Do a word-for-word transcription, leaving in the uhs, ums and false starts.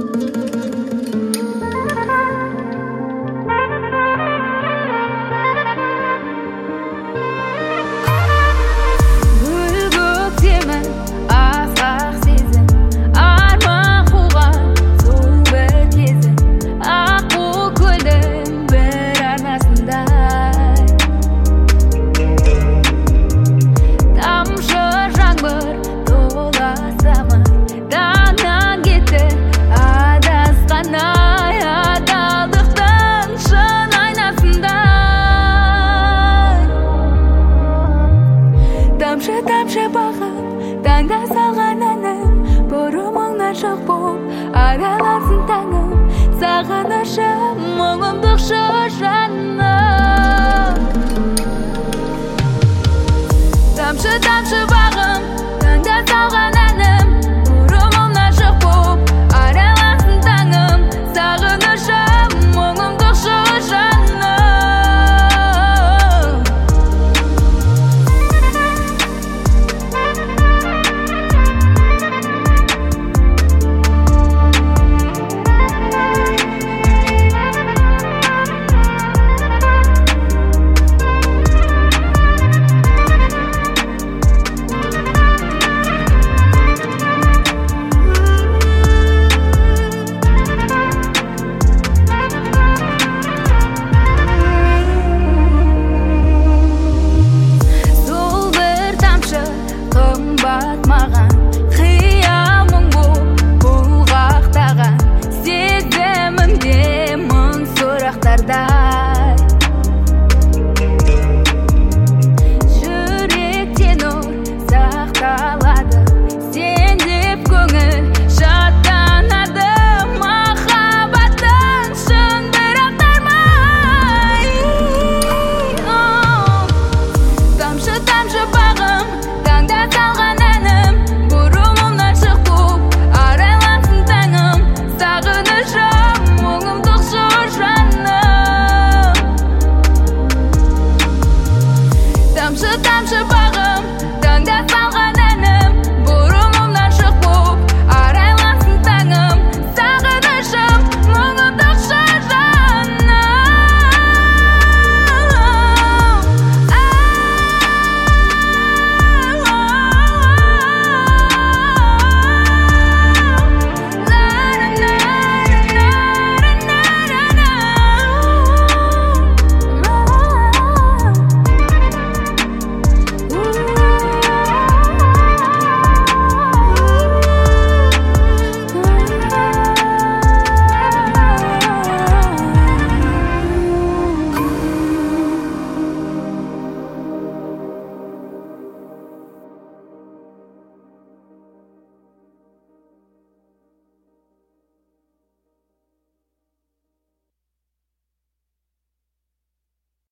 Тамшы бағып, таңда салған әнім, бұрымыңнан шық боп араласын таңым, сағынышым, мұңымдықшы жаным. Тамшы, тамшы бағым, таңда салған әнім, бұрымыңнан шық боп араласын таңым, сағынышым, мұңымдықшы жаным. Жүректен ол сақталады, сен деп көңіл шаттанады, махаббаттың шын бір ақтармай. Тамшы, тамшы бағым, таңда салған әнім, бұрымымнан шық боп арайлансын таңым, сағынышым, мұңымдықшы жаным. Тамшы, тамшы